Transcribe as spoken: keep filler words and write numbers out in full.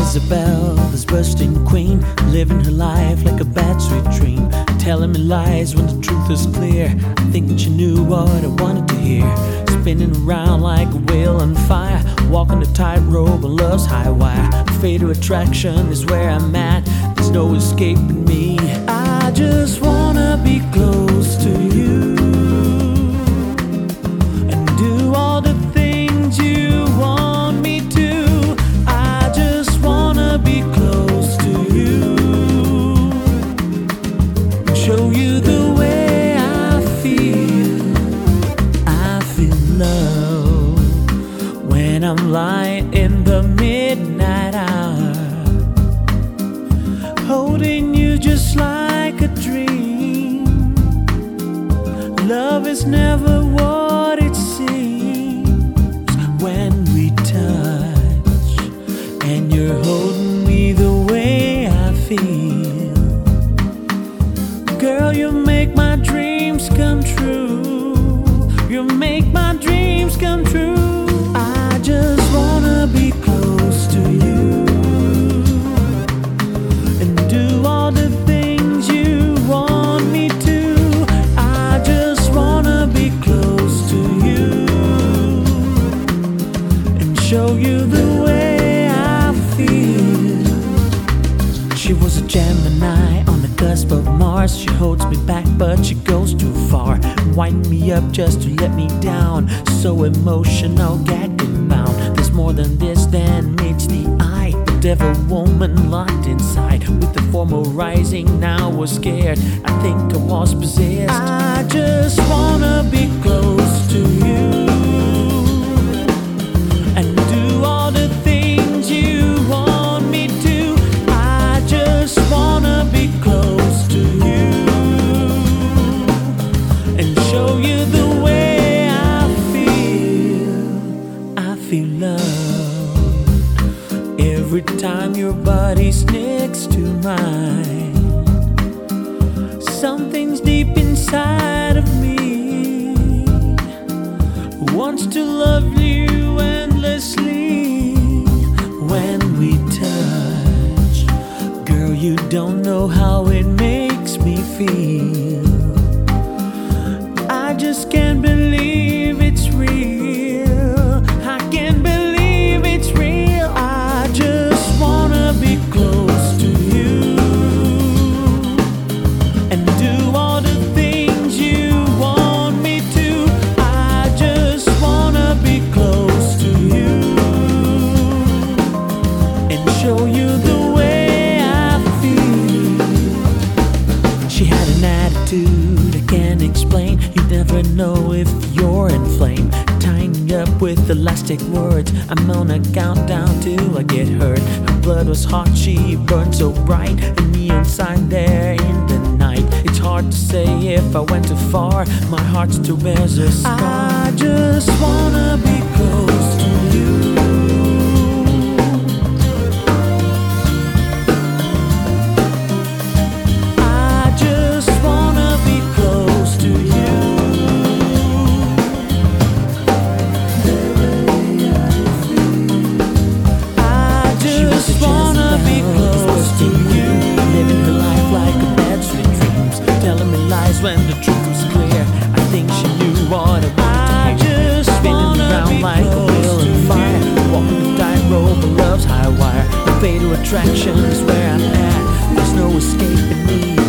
Jezebel, this bursting queen, living her life like a bad sweet dream, telling me lies when the truth is clear, thinking she knew what I wanted to hear, spinning around like a wheel on fire, walking the tightrope on love's high wire. Fatal attraction is where I'm at, there's no escaping me. I just wanna be close to you and do all the things you want me to. I just wanna be close to you and show you the way I feel. I feel love when I'm lying in the midnight hour, holding you just like a dream. Love is never what it seems when we touch and you're holding me the way I feel. Girl, you make my dreams come true. You make my dreams come true. I just wanna be close to you and do all the things you want me to. I just wanna be close to you and show you the way I feel. She was a Gemini on the cusp of Mars. She holds me back but she goes too far, wind me up just to let me down. So emotional, gagged and bound. There's more than this than meets the eye. The devil woman locked inside, with the formal rising, now was scared. I think I was possessed. I just wanna be close to you and do all the things you want me to. I just wanna be close to you and show you the way I feel. I feel love every time your body's next to mine. Something's deep inside of me wants to love you endlessly. When we touch, girl, you don't know how it makes me feel. I just can't believe it's real. I can't believe it's real. I just wanna be close to you and do all the things you want me to. I just wanna be close to you and show you the way I feel. She had an attitude I can't explain. You never know if you're inflamed, tying me up with elastic words. I'm on a countdown till I get hurt. Her blood was hot, she burned so bright, a neon sign there in the night. It's hard to say if I went too far, my heart still bears a scar. I just wanna be close to you. I just wanna be close to you. I just wanna be close to you, living her life like a bad sweet dreams, telling me lies when the truth was clear. I think she knew what I wanted to hear, spinning around like a wheel on fire, walking the tightrope of love's high wire. The fatal attraction is where I'm at, there's no escaping me.